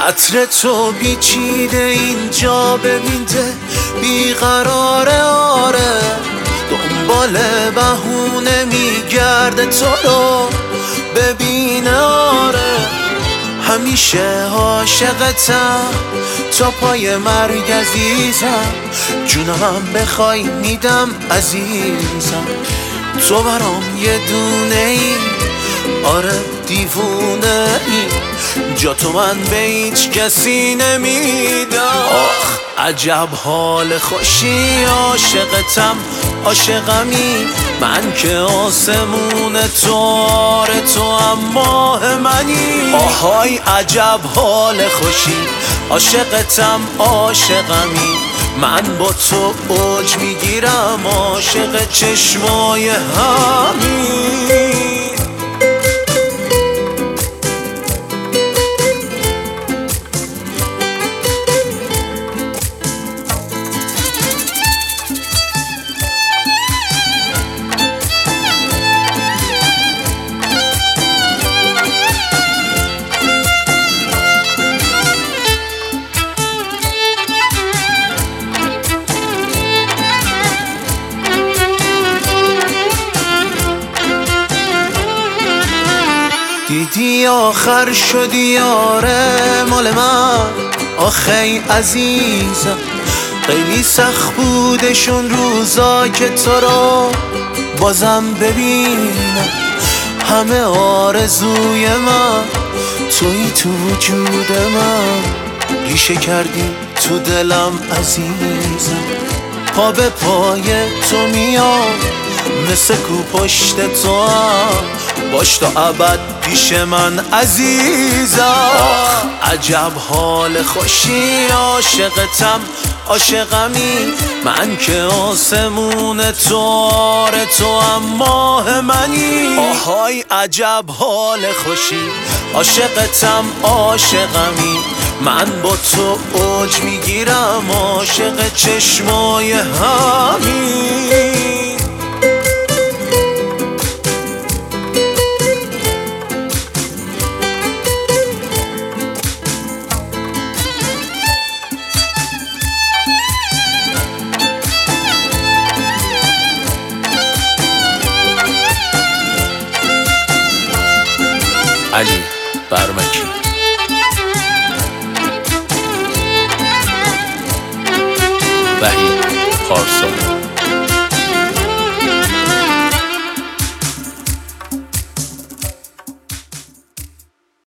عطر تو پیچیده اینجا ببینده بیقراره، آره دنبال بهونه میگرده تو رو ببینه، آره همیشه عاشقتم تا پای مرگ عزیزم، جونم بخوای میدم عزیزم، تو برام یه دونه ای، آره دیوونه ای، جا تو من به هیچ کسی نمیدم. آخ عجب حال خوشی، عاشقتم عاشقمی من که آسمون تو، آره تو هم ماه منی. آهای عجب حال خوشی، عاشقتم عاشقمی من با تو اوج میگیرم، عاشق چشمای همین. دیدی آخر شدی، آره مال من آخی عزیزم، خیلی سخت بودشون روزا که تو رو بازم ببینم، همه آرزوی من توی تو وجود من، ریشه کردی تو دلم عزیزم، پا به پای تو میام مثل کو پشت تو هم، باش تا ابد پیش من عزیزم. عجب حال خوشی، عاشقتم عاشقمی من که آسمون تو، آره تو هم ماه منی. آهای عجب حال خوشی، عاشقتم عاشقمی من با تو اوج میگیرم، عاشق چشمای همین. علی برمکی وحید پارسا.